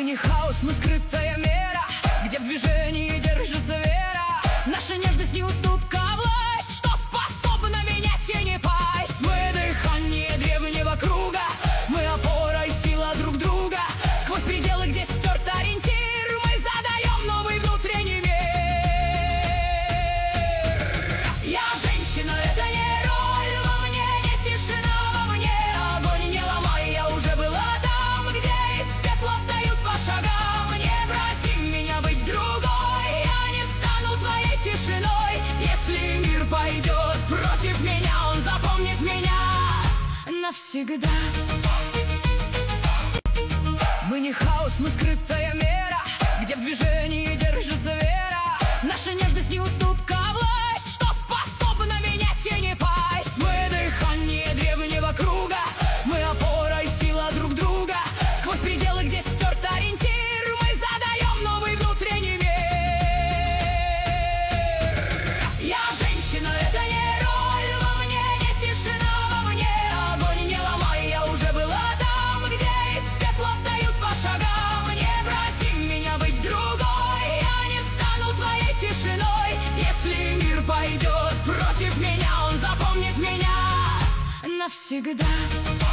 не хаос, мы скрытая мера, где в движении держится вера. Наша нежность не уступка, а власть, что способна менять и не пасть. Мы дыхание древнего круга, мы опора и сила друг друга. Сквозь пределы, где стерт ориентир, мы задаем новый внутренний мир. Я женщина, это не роль, во мне не тишина, во мне огонь не ломай. Я уже была там, где из пепла встают по шагам. Не проси меня быть другой, я не стану твоей тишиной. Если мир пойдет против меня, он запомнит меня навсегда. Мы не хаос, мы скрытая мера, где в движении держится вера. Наша нежность не уступка, а власть, что способна менять и не пасть. Мы дыхание древнего круга, мы опора и сила друг друга. Сквозь пределы, где стерт ориентир, мы задаем новый внутренний мир. Я женщина, это не роль, во мне не тишина, во мне огонь не ломай. Я уже была там, где из пепла встают по шагам. Не проси меня быть другой, я не стану твоей тишиной. Если мир пойдет против меня, он запомнит меня навсегда.